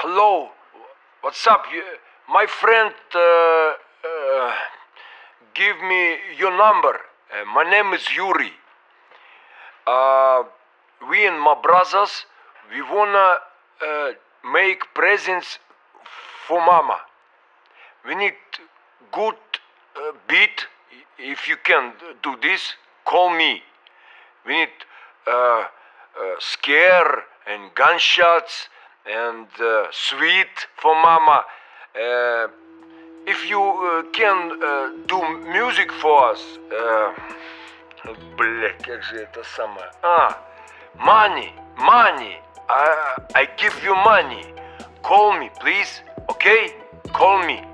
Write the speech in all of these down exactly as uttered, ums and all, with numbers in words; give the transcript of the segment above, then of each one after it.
Hello, what's up? You, my friend uh, uh, give me your number. Uh, my name is Yuri. Uh, we and my brothers, we wanna uh, make presents for mama. We need good uh, beat. If you can do this, call me. We need uh, uh, scare and gunshots and uh, sweet for mama. Uh, if you uh, can uh, do music for us, uh, бля, как же это самое? А, money, money. I, I give you money. Call me, please. Okay? Call me.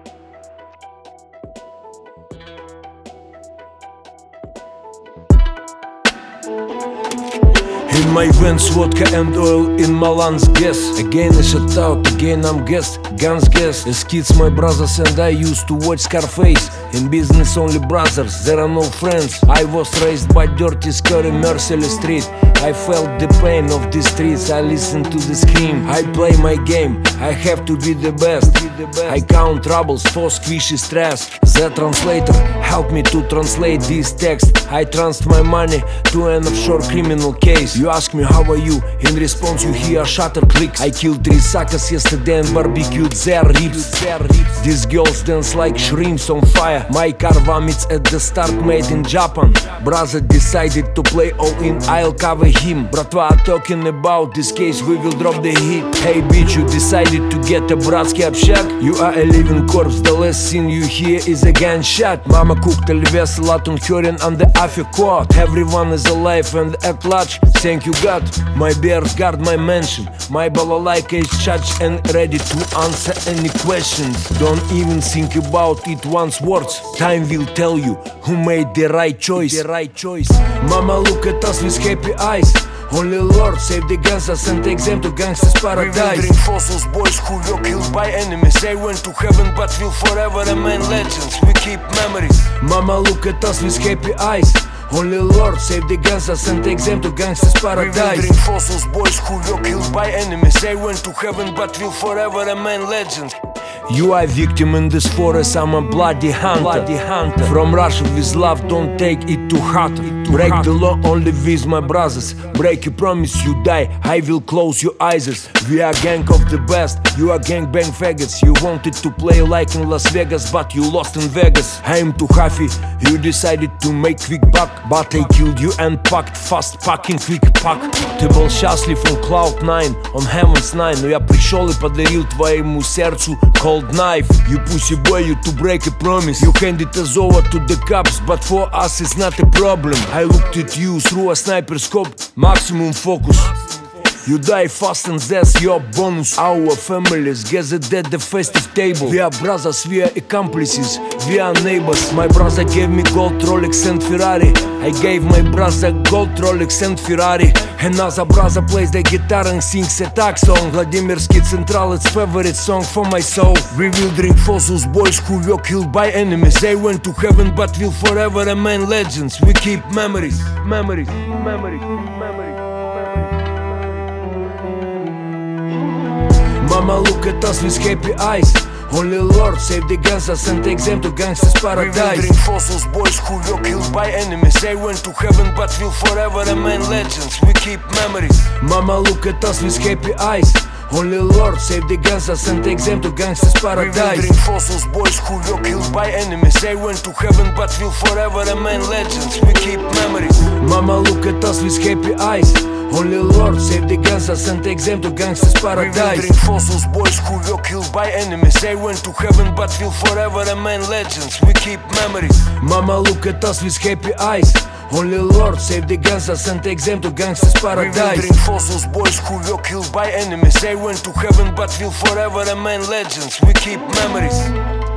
In my veins, vodka and oil in my lungs, guess. Again I shut out, again I'm guessed. Guns guess. As kids my brothers and I used to watch Scarface. In business only brothers, there are no friends. I was raised by dirty, scary, merciless street. I felt the pain of the streets, I listen to the scream. I play my game, I have to be the best. I count troubles for squishy stress. The translator helped me to translate this text. I transfer my money to an offshore criminal case. You ask me how are you, in response you hear shutter clicks. I killed three suckers yesterday and barbecued their ribs. These girls dance like shrimps on fire. My car vomits at the start, made in Japan. Brother decided to play all in, I'll cover him. Bratva talking about this case, we will drop the heat. Hey bitch, you decided to get a bratski общак. You are a living corpse, the last scene you hear is a gunshot. Mama cooked a salad on Hurin on the Afikoat. Everyone is alive and at large, thank you God. My bears guard my mansion, my balalaika is charged and ready to answer any questions. Don't even think about it once words, time will tell you who made the right choice. The right choice. Mama look at us with happy eyes. Only Lord save the gangsters and take them to gangsters paradise. We will drink fossils, boys who were killed by enemies. They went to heaven but will forever remain legends. We keep memories. Mama look at us with happy eyes. Only Lord save the gangsters and take them to gangsters paradise. We will drink fossils, boys who were killed by enemies. They went to heaven but will forever remain legends. You are a victim in this forest, I'm a bloody hunter. bloody hunter From Russia with love, don't take it too hard. Break the law only with my brothers. Break your promise, you die, I will close your eyes. We are gang of the best, you are gang bang faggots. You wanted to play like in Las Vegas, but you lost in Vegas. I am too happy, you decided to make quick buck. But I killed you and packed fast packing quick pack. Ты был счастлив on cloud nine, on heaven's nine. Но я пришел и подарил твоему сердцу cold knife. You pussy boy, you to break a promise. You handed us over to the cops, but for us it's not a problem. I looked at you through a sniper scope, maximum focus. You die fast and that's your bonus. Our families gathered at the festive table. We are brothers, we are accomplices, we are neighbors. My brother gave me gold Rolex and Ferrari. I gave my brother gold Rolex and Ferrari. Another brother plays the guitar and sings a tag song. Vladimirsky Central, it's favorite song for my soul. We will drink fossils, boys who were killed by enemies. They went to heaven but will forever remain legends. We keep memories, memories, memories, memories. Mama look at us with happy eyes. Only Lord save the gangsters and take them to gangsters paradise. We will drink fossils, boys who were killed by enemies. They went to heaven but will forever remain legends. We keep memories. Mama look at us with happy eyes. Only Lord save the gangsters and take them to gangsters paradise. We will drink fossils, boys who were killed by enemies. They went to heaven but will forever remain legends. We keep memories. Mama look at us with happy eyes. Only Lord save the gangsters and take them to gangsters paradise. We will drink fossils, boys who were killed by enemies. They went to heaven but will forever remain legends. We keep memories. Mama look at us with happy eyes. Only Lord save the gangsters and take them to gangsters paradise. We will drink fossils, boys who were killed by enemies. They went to heaven but will forever remain legends. We keep memories.